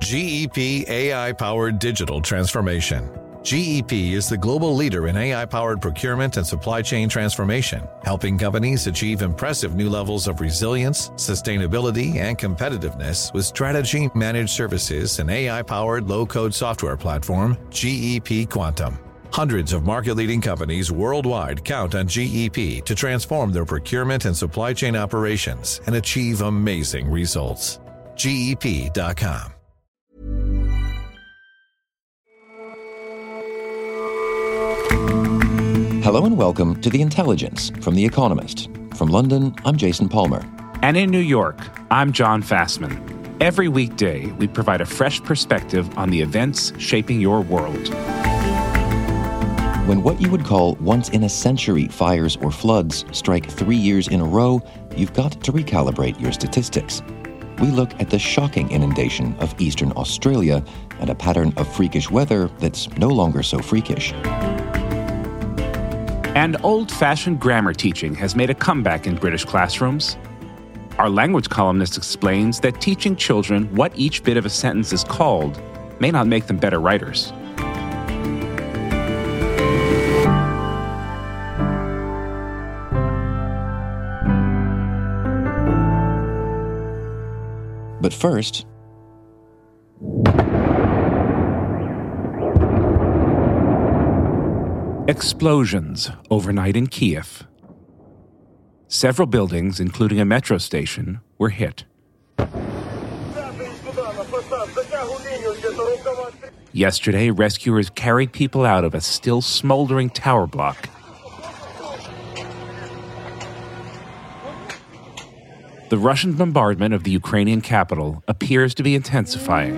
GEP AI-powered digital transformation. GEP is the global leader in AI-powered procurement and supply chain transformation, helping companies achieve impressive new levels of resilience, sustainability, and competitiveness with strategy, managed services, and AI-powered low-code software platform, GEP Quantum. Hundreds of market-leading companies worldwide count on GEP to transform their procurement and supply chain operations and achieve amazing results. GEP.com. Hello and welcome to The Intelligence from The Economist. From London, I'm Jason Palmer. And in New York, I'm John Fassman. Every weekday, we provide a fresh perspective on the events shaping your world. When what you would call once-in-a-century fires or floods strike 3 years in a row, you've got to recalibrate your statistics. We look at the shocking inundation of eastern Australia and a pattern of freakish weather that's no longer so freakish. And old-fashioned grammar teaching has made a comeback in British classrooms. Our language columnist explains that teaching children what each bit of a sentence is called may not make them better writers. But first, explosions overnight in Kiev. Several buildings, including a metro station, were hit. Yesterday, rescuers carried people out of a still smoldering tower block. The Russian bombardment of the Ukrainian capital appears to be intensifying,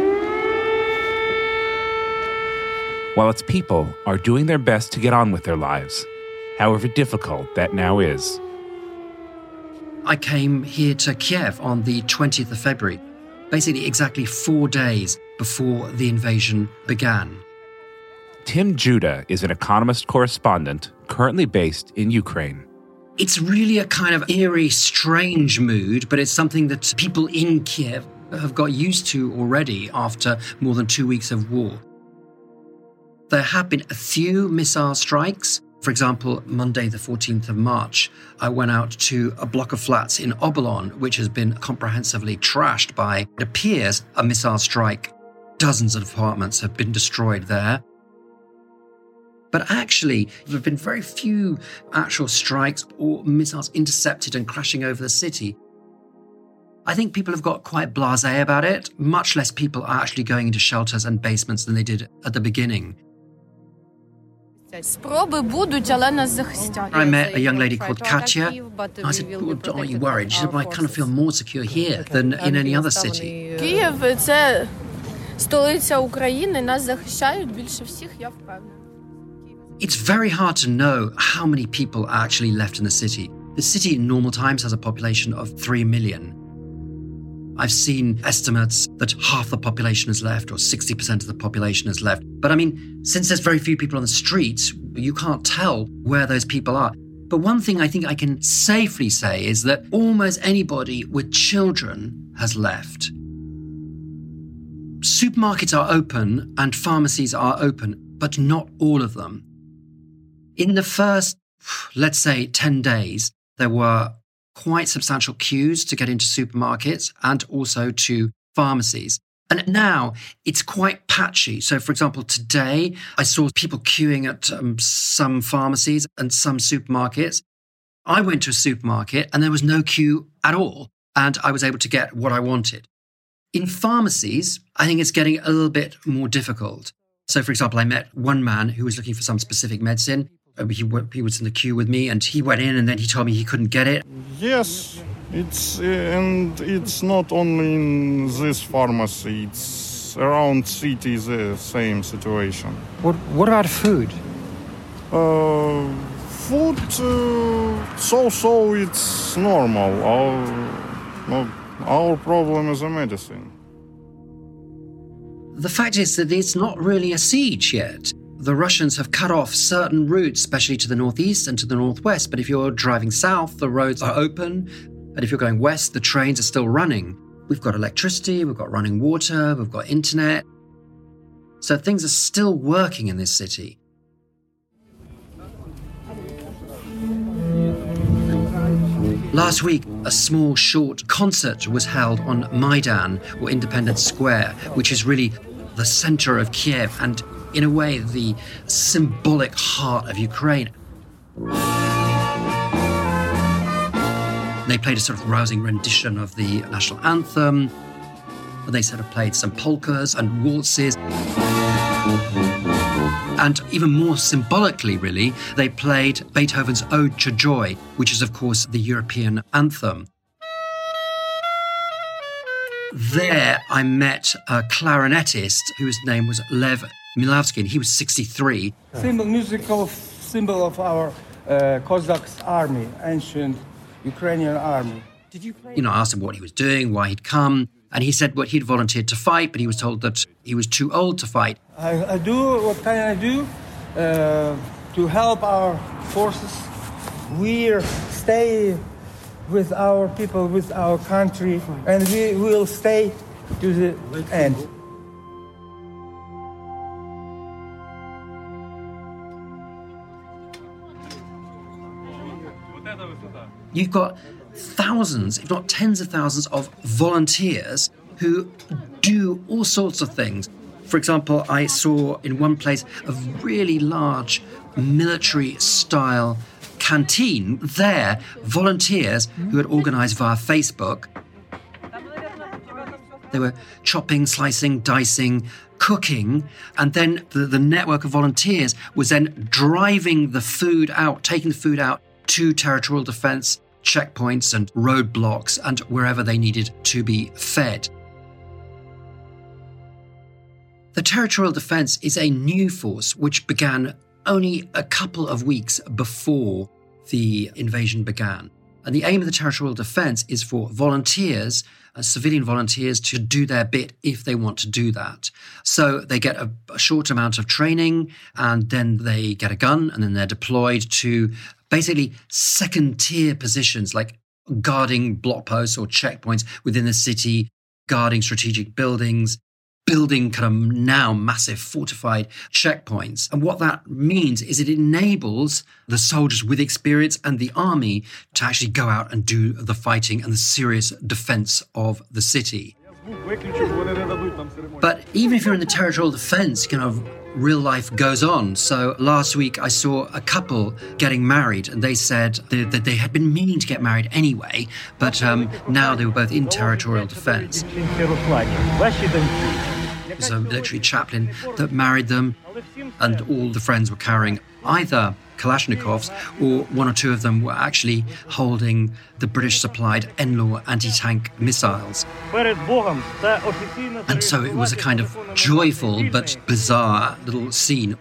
while its people are doing their best to get on with their lives, however difficult that now is. I came here to Kiev on the 20th of February, basically exactly 4 days before the invasion began. Tim Judah is an Economist correspondent currently based in Ukraine. It's really a kind of eerie, strange mood, but it's something that people in Kiev have got used to already after more than 2 weeks of war. There have been a few missile strikes. For example, Monday, the 14th of March, I went out to a block of flats in Obolon, which has been comprehensively trashed by, it appears, a missile strike. Dozens of apartments have been destroyed there. But actually, there have been very few actual strikes or missiles intercepted and crashing over the city. I think people have got quite blasé about it. Much less people are actually going into shelters and basements than they did at the beginning. I met a young lady called Katya. I said, well, aren't you worried? She said, well, I kind of feel more secure here than in any other city. Київ – це столиця України, нас захищають більше всіх, я впевнена. It's very hard to know how many people are actually left in the city. The city in normal times has a population of 3 million. I've seen estimates that half the population has left or 60% of the population has left. But I mean, since there's very few people on the streets, you can't tell where those people are. But one thing I think I can safely say is that almost anybody with children has left. Supermarkets are open and pharmacies are open, but not all of them. In the first, let's say, 10 days, there were quite substantial queues to get into supermarkets and also to pharmacies. And now it's quite patchy. So, for example, today I saw people queuing at some pharmacies and some supermarkets. I went to a supermarket and there was no queue at all, and I was able to get what I wanted. In pharmacies, I think it's getting a little bit more difficult. So, for example, I met one man who was looking for some specific medicine. He was in the queue with me, and he went in, and then he told me he couldn't get it. Yes, it's not only in this pharmacy. It's around city the same situation. What about food? Food, so it's normal. Our problem is a medicine. The fact is that it's not really a siege yet. The Russians have cut off certain routes, especially to the northeast and to the northwest. But if you're driving south, the roads are open. And if you're going west, the trains are still running. We've got electricity, we've got running water, we've got internet. So things are still working in this city. Last week, a small, short concert was held on Maidan, or Independence Square, which is really the center of Kiev and, in a way, the symbolic heart of Ukraine. They played a sort of rousing rendition of the national anthem. They sort of played some polkas and waltzes. And even more symbolically, really, they played Beethoven's Ode to Joy, which is, of course, the European anthem. There, I met a clarinetist whose name was Lev Milavsky, and he was 63. Musical symbol of our Cossacks army, ancient Ukrainian army. I asked him what he was doing, why he'd come, and he said he'd volunteered to fight, but he was told that he was too old to fight. I do, what can I do to help our forces? We stay with our people, with our country, and we will stay to the end. You've got thousands, if not tens of thousands, of volunteers who do all sorts of things. For example, I saw in one place a really large military-style canteen. There, volunteers who had organised via Facebook. They were chopping, slicing, dicing, cooking, and then the network of volunteers was then driving the food out, taking the food out to territorial defence checkpoints and roadblocks and wherever they needed to be fed. The territorial defence is a new force which began only a couple of weeks before the invasion began. And the aim of the territorial defence is for volunteers, civilian volunteers, to do their bit if they want to do that. So they get a short amount of training, and then they get a gun, and then they're deployed to basically second-tier positions like guarding block posts or checkpoints within the city, guarding strategic buildings, building kind of now massive fortified checkpoints. And what that means is it enables the soldiers with experience and the army to actually go out and do the fighting and the serious defense of the city. But even if you're in the territorial defense, kind of real life goes on. So last week I saw a couple getting married, and they said that they had been meaning to get married anyway, but now they were both in territorial defense. It was a military chaplain that married them, and all the friends were carrying either Kalashnikovs, or one or two of them were actually holding the British-supplied NLAW anti-tank missiles. And so it was a kind of joyful but bizarre little scene.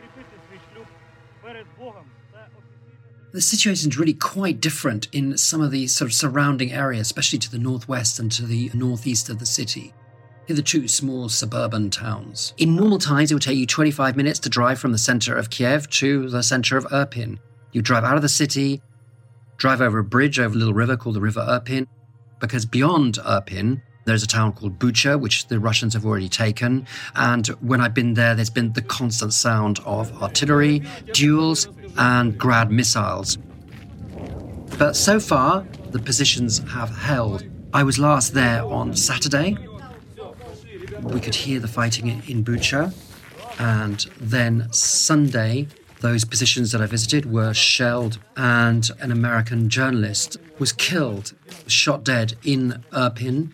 The situation is really quite different in some of the sort of surrounding areas, especially to the northwest and to the northeast of the city. Hitherto small suburban towns. In normal times, it would take you 25 minutes to drive from the centre of Kiev to the centre of Irpin. You drive out of the city, drive over a bridge over a little river called the River Irpin, because beyond Irpin, there's a town called Bucha, which the Russians have already taken. And when I've been there, there's been the constant sound of artillery, duels, and Grad missiles. But so far, the positions have held. I was last there on Saturday. We could hear the fighting in Bucha. And then Sunday, those positions that I visited were shelled, and an American journalist was killed, shot dead in Irpin.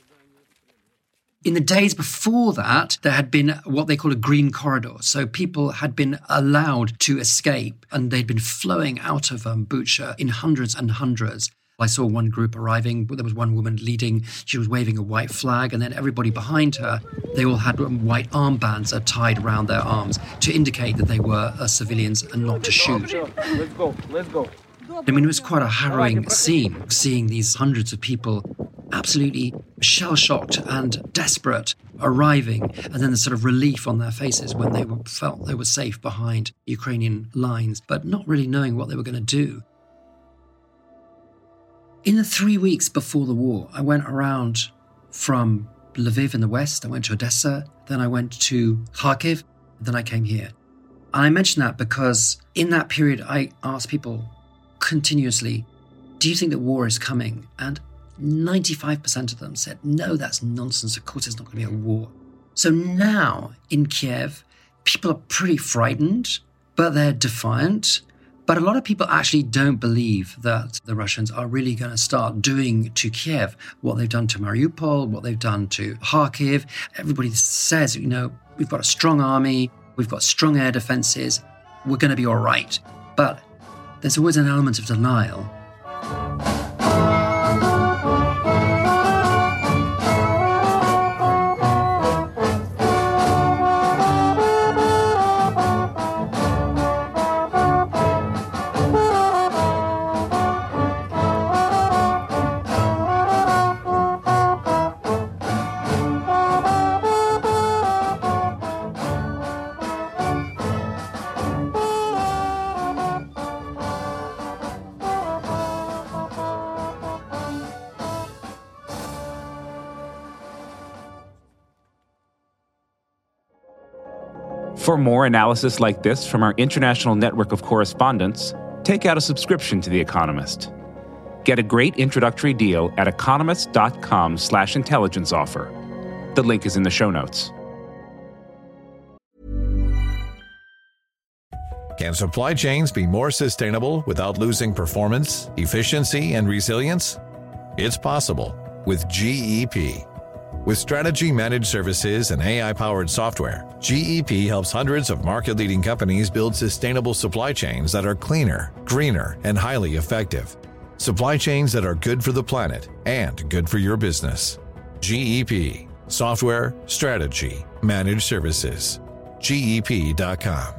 In the days before that, there had been what they call a green corridor. So people had been allowed to escape, and they'd been flowing out of Bucha in hundreds and hundreds. I saw one group arriving. There was one woman leading. She was waving a white flag, and then everybody behind her, they all had white armbands tied around their arms to indicate that they were civilians and not to shoot. Let's go. I mean, it was quite a harrowing scene, seeing these hundreds of people absolutely shell-shocked and desperate arriving, and then the sort of relief on their faces when they felt they were safe behind Ukrainian lines, but not really knowing what they were going to do. In the 3 weeks before the war, I went around from Lviv in the west, I went to Odessa, then I went to Kharkiv, then I came here. And I mention that because in that period, I asked people continuously, do you think that war is coming? And 95% of them said, no, that's nonsense. Of course, there's not going to be a war. So now in Kiev, people are pretty frightened, but they're defiant. But a lot of people actually don't believe that the Russians are really going to start doing to Kiev what they've done to Mariupol, what they've done to Kharkiv. Everybody says, we've got a strong army, we've got strong air defenses, we're going to be all right. But there's always an element of denial. For more analysis like this from our international network of correspondents, take out a subscription to The Economist. Get a great introductory deal at economist.com/intelligence offer. The link is in the show notes. Can supply chains be more sustainable without losing performance, efficiency, and resilience? It's possible with GEP. With strategy managed services and AI-powered software, GEP helps hundreds of market-leading companies build sustainable supply chains that are cleaner, greener, and highly effective. Supply chains that are good for the planet and good for your business. GEP. Software, strategy, managed services. GEP.com.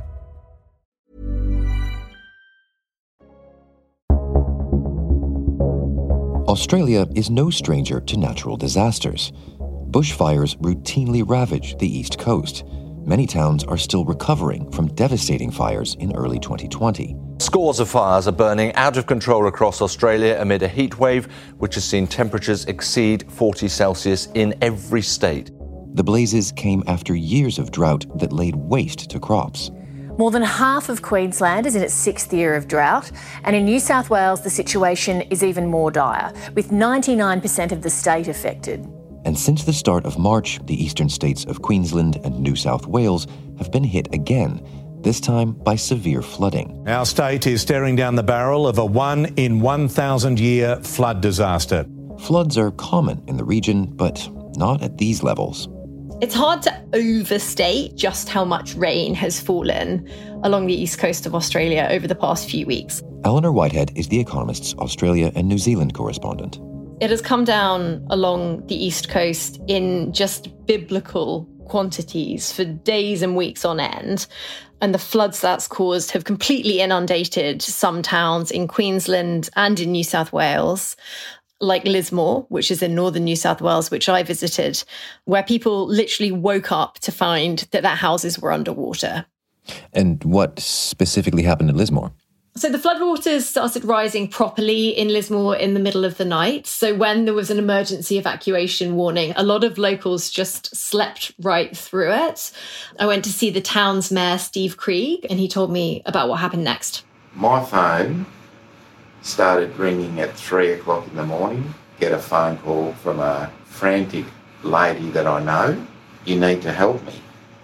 Australia is no stranger to natural disasters. Bushfires routinely ravage the East Coast. Many towns are still recovering from devastating fires in early 2020. Scores of fires are burning out of control across Australia amid a heat wave, which has seen temperatures exceed 40 Celsius in every state. The blazes came after years of drought that laid waste to crops. More than half of Queensland is in its 6th year of drought, and in New South Wales the situation is even more dire, with 99% of the state affected. And since the start of March, the eastern states of Queensland and New South Wales have been hit again, this time by severe flooding. Our state is staring down the barrel of a 1-in-1,000-year flood disaster. Floods are common in the region, but not at these levels. It's hard to overstate just how much rain has fallen along the east coast of Australia over the past few weeks. Eleanor Whitehead is The Economist's Australia and New Zealand correspondent. It has come down along the east coast in just biblical quantities for days and weeks on end. And the floods that's caused have completely inundated some towns in Queensland and in New South Wales, like Lismore, which is in northern New South Wales, which I visited, where people literally woke up to find that their houses were underwater. And what specifically happened in Lismore? So the floodwaters started rising properly in Lismore in the middle of the night. So when there was an emergency evacuation warning, a lot of locals just slept right through it. I went to see the town's mayor, Steve Krieg, and he told me about what happened next. My phone started ringing at 3 o'clock in the morning. Get a phone call from a frantic lady that I know. You need to help me.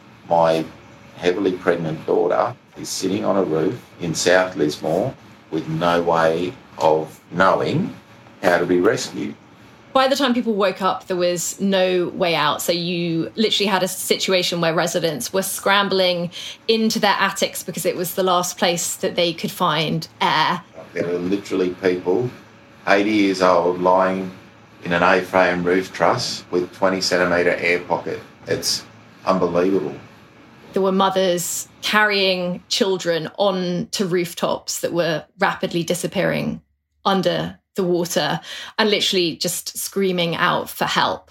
My heavily pregnant daughter is sitting on a roof in South Lismore with no way of knowing how to be rescued. By the time people woke up, there was no way out. So you literally had a situation where residents were scrambling into their attics because it was the last place that they could find air. There are literally people 80 years old lying in an A-frame roof truss with 20-centimetre air pocket. It's unbelievable. There were mothers carrying children onto rooftops that were rapidly disappearing under the water and literally just screaming out for help.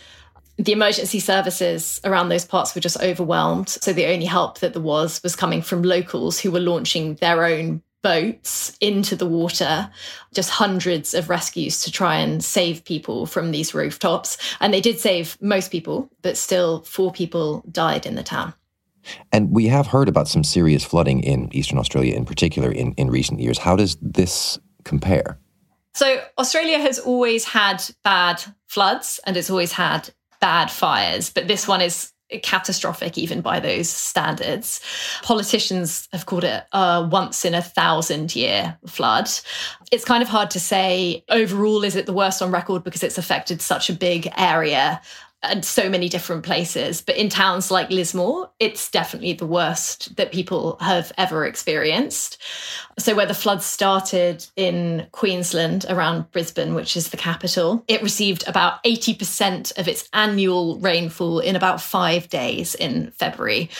The emergency services around those parts were just overwhelmed. So the only help that there was coming from locals who were launching their own boats into the water, just hundreds of rescues to try and save people from these rooftops. And they did save most people, but still 4 people died in the town. And we have heard about some serious flooding in Eastern Australia in particular in recent years. How does this compare? So Australia has always had bad floods and it's always had bad fires, but this one is catastrophic even by those standards. Politicians have called it a once in 1,000-year flood. It's kind of hard to say overall is it the worst on record because it's affected such a big area and so many different places. But in towns like Lismore, it's definitely the worst that people have ever experienced. So where the floods started in Queensland around Brisbane, which is the capital, it received about 80% of its annual rainfall in about 5 days in February.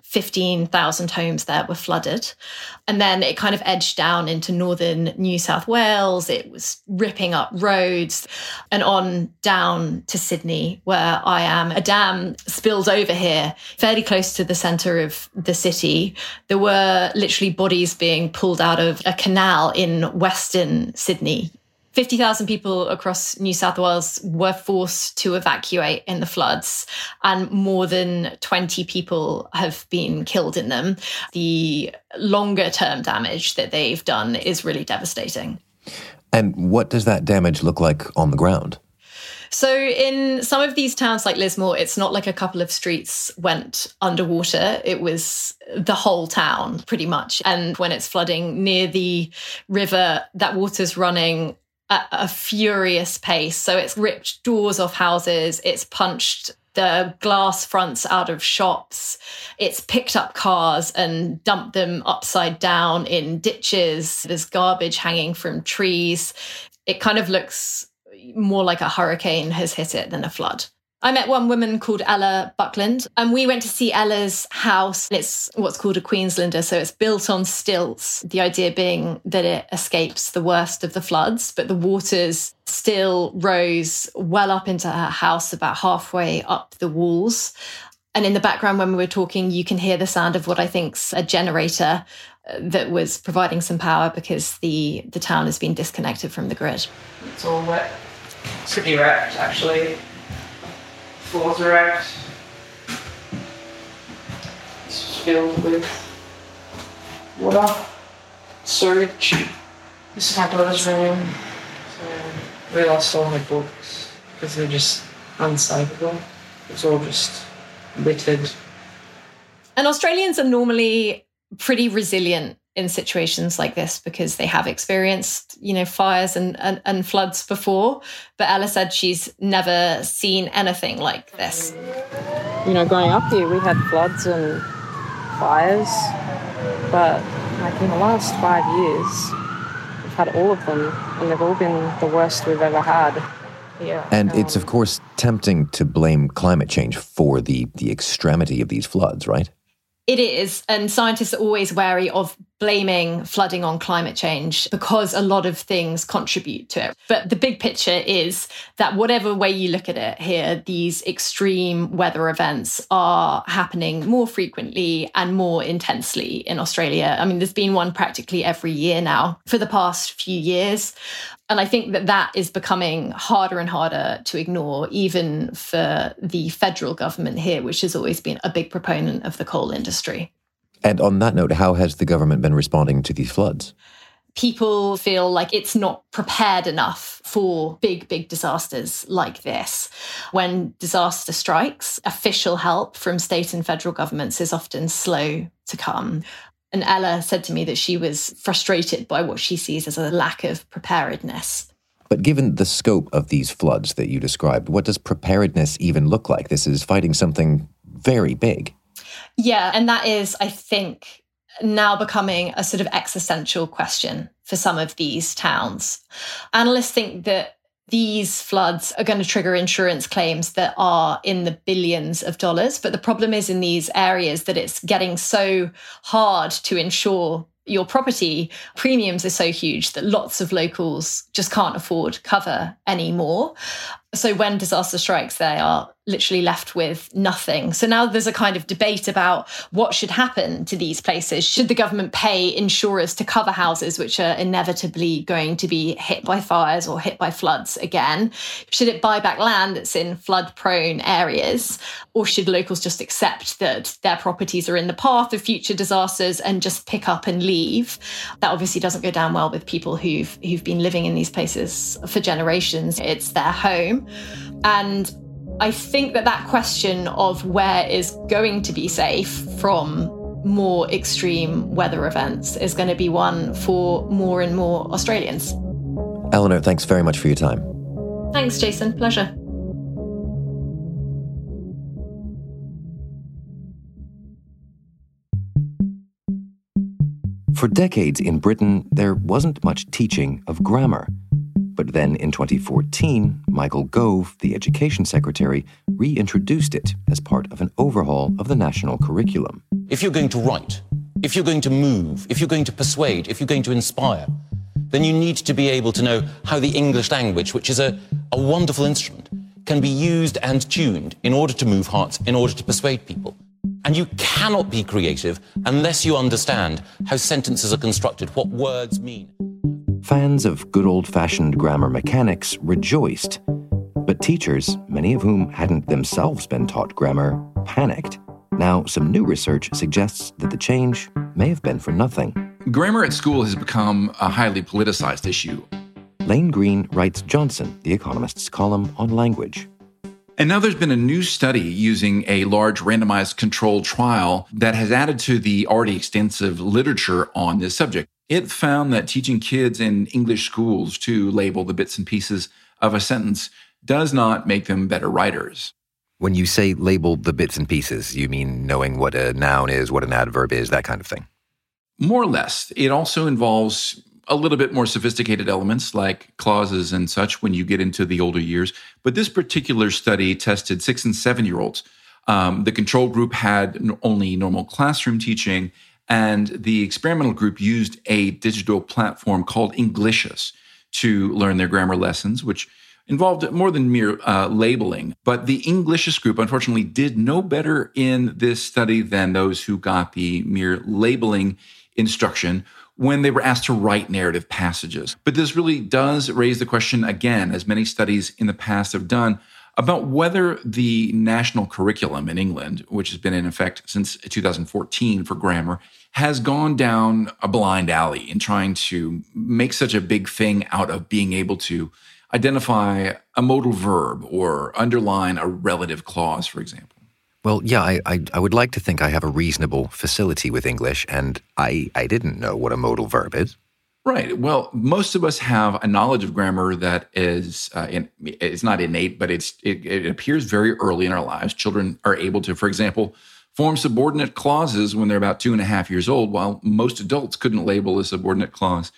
15,000 homes there were flooded. And then it kind of edged down into northern New South Wales. It was ripping up roads and on down to Sydney, where I am. A dam spilled over here, fairly close to the centre of the city. There were literally bodies being pulled out of a canal in Western Sydney. 50,000 people across New South Wales were forced to evacuate in the floods, and more than 20 people have been killed in them. The longer term damage that they've done is really devastating. And what does that damage look like on the ground? So in some of these towns like Lismore, it's not like a couple of streets went underwater. It was the whole town pretty much. And when it's flooding near the river, that water's running at a furious pace. So it's ripped doors off houses, it's punched the glass fronts out of shops, it's picked up cars and dumped them upside down in ditches. There's garbage hanging from trees. It kind of looks more like a hurricane has hit it than a flood. I met one woman called Ella Buckland, and we went to see Ella's house. It's what's called a Queenslander, so it's built on stilts, the idea being that it escapes the worst of the floods, but the waters still rose well up into her house, about halfway up the walls. And in the background, when we were talking, you can hear the sound of what I think's a generator that was providing some power because the town has been disconnected from the grid. It's all wet. Pretty wrecked, actually. Floors are wrecked. It's filled with water, sewage. This is my daughter's room. So we lost all my books because they're just unsavable. It's all just littered. And Australians are normally pretty resilient in situations like this because they have experienced, fires and floods before. But Ella said she's never seen anything like this. Growing up here, we had floods and fires, but in the last 5 years, we've had all of them, and they've all been the worst we've ever had. Yeah. And it's, of course, tempting to blame climate change for the extremity of these floods, right? It is, and scientists are always wary of blaming flooding on climate change because a lot of things contribute to it. But the big picture is that whatever way you look at it here, these extreme weather events are happening more frequently and more intensely in Australia. I mean, there's been one practically every year now for the past few years. And I think that is becoming harder and harder to ignore, even for the federal government here, which has always been a big proponent of the coal industry. And on that note, how has the government been responding to these floods? People feel like it's not prepared enough for big, big disasters like this. When disaster strikes, official help from state and federal governments is often slow to come. And Ella said to me that she was frustrated by what she sees as a lack of preparedness. But given the scope of these floods that you described, what does preparedness even look like? This is fighting something very big. Yeah, and that is, I think, now becoming a sort of existential question for some of these towns. Analysts think that these floods are going to trigger insurance claims that are in the billions of dollars. But the problem is in these areas that it's getting so hard to insure your property. Premiums are so huge that lots of locals just can't afford cover anymore. So when disaster strikes, they are literally left with nothing. So now there's a kind of debate about what should happen to these places. Should the government pay insurers to cover houses which are inevitably going to be hit by fires or hit by floods again? Should it buy back land that's in flood-prone areas? Or should locals just accept that their properties are in the path of future disasters and just pick up and leave? That obviously doesn't go down well with people who've been living in these places for generations. It's their home. And I think that question of where is going to be safe from more extreme weather events is going to be one for more and more Australians. Eleanor, thanks very much for your time. Thanks, Jason. Pleasure. For decades in Britain, there wasn't much teaching of grammar. But then in 2014, Michael Gove, the Education Secretary, reintroduced it as part of an overhaul of the national curriculum. If you're going to write, if you're going to move, if you're going to persuade, if you're going to inspire, then you need to be able to know how the English language, which is a wonderful instrument, can be used and tuned in order to move hearts, in order to persuade people. And you cannot be creative unless you understand how sentences are constructed, what words mean. Fans of good old-fashioned grammar mechanics rejoiced. But teachers, many of whom hadn't themselves been taught grammar, panicked. Now, some new research suggests that the change may have been for nothing. Grammar at school has become a highly politicized issue. Lane Green writes Johnson, The Economist's column on language. And now there's been a new study using a large randomized controlled trial that has added to the already extensive literature on this subject. It found that teaching kids in English schools to label the bits and pieces of a sentence does not make them better writers. When you say label the bits and pieces, you mean knowing what a noun is, what an adverb is, that kind of thing? More or less. It also involves a little bit more sophisticated elements like clauses and such when you get into the older years. But this particular study tested 6- and 7-year-olds. The control group had only normal classroom teaching, and the experimental group used a digital platform called Englicious to learn their grammar lessons, which involved more than mere labeling. But the Englicious group, unfortunately, did no better in this study than those who got the mere labeling instruction when they were asked to write narrative passages. But this really does raise the question again, as many studies in the past have done, about whether the national curriculum in England, which has been in effect since 2014 for grammar, has gone down a blind alley in trying to make such a big thing out of being able to identify a modal verb or underline a relative clause, for example. Well, yeah, I would like to think I have a reasonable facility with English, and I didn't know what a modal verb is. Right. Well, most of us have a knowledge of grammar that is, it's not innate, but it appears very early in our lives. Children are able to, for example, form subordinate clauses when they're about 2.5 years old, while most adults couldn't label a subordinate clause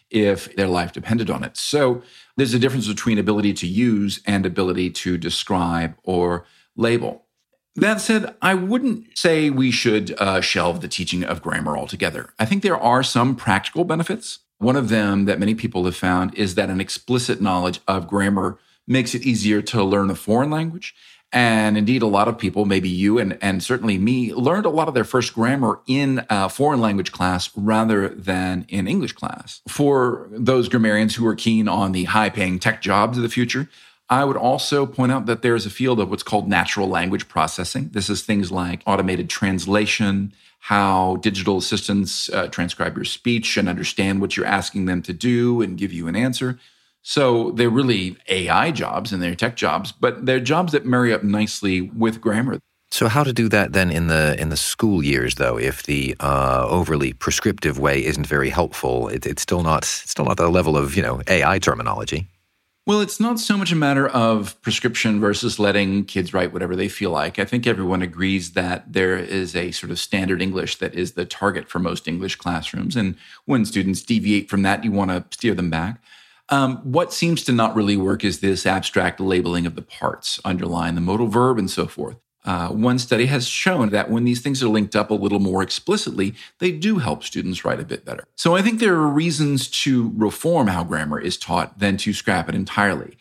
if their life depended on it. So there's a difference between ability to use and ability to describe or label. That said, I wouldn't say we should shelve the teaching of grammar altogether. I think there are some practical benefits. One of them that many people have found is that an explicit knowledge of grammar makes it easier to learn a foreign language. And indeed, a lot of people, maybe you and certainly me, learned a lot of their first grammar in a foreign language class rather than in English class. For those grammarians who are keen on the high-paying tech jobs of the future, I would also point out that there is a field of what's called natural language processing. This is things like automated translation, how digital assistants transcribe your speech and understand what you're asking them to do and give you an answer. So they're really AI jobs and they're tech jobs, but they're jobs that marry up nicely with grammar. So how to do that then in the school years, though, if the overly prescriptive way isn't very helpful? It's still not the level of AI terminology. Well, it's not so much a matter of prescription versus letting kids write whatever they feel like. I think everyone agrees that there is a sort of standard English that is the target for most English classrooms. And when students deviate from that, you want to steer them back. What seems to not really work is this abstract labeling of the parts, underline the modal verb and so forth. One study has shown that when these things are linked up a little more explicitly, they do help students write a bit better. So I think there are reasons to reform how grammar is taught than to scrap it entirely.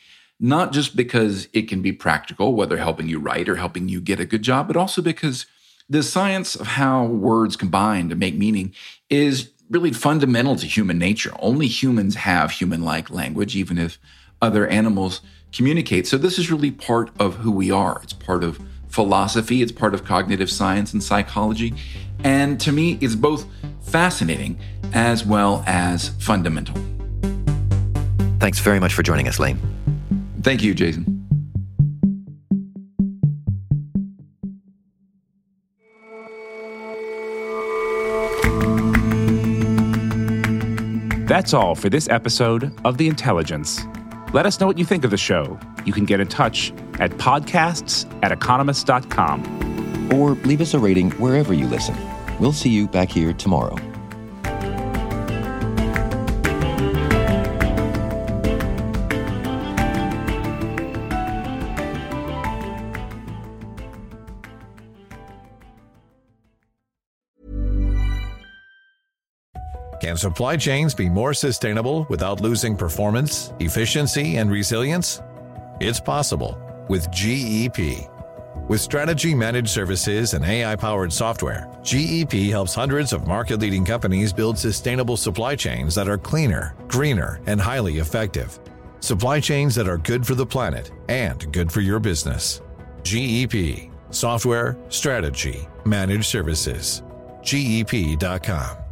not just because it can be practical, whether helping you write or helping you get a good job, but also because the science of how words combine to make meaning is really fundamental to human nature. Only humans have human-like language, even if other animals communicate. So this is really part of who we are. It's part of philosophy. It's part of cognitive science and psychology. And to me, it's both fascinating as well as fundamental. Thanks very much for joining us, Lane. Thank you, Jason. That's all for this episode of The Intelligence. Let us know what you think of the show. You can get in touch at podcasts@economist.com. Or leave us a rating wherever you listen. We'll see you back here tomorrow. Can supply chains be more sustainable without losing performance, efficiency, and resilience? It's possible with GEP. With strategy managed services and AI-powered software, GEP helps hundreds of market-leading companies build sustainable supply chains that are cleaner, greener, and highly effective. Supply chains that are good for the planet and good for your business. GEP. Software, strategy, managed services. GEP.com.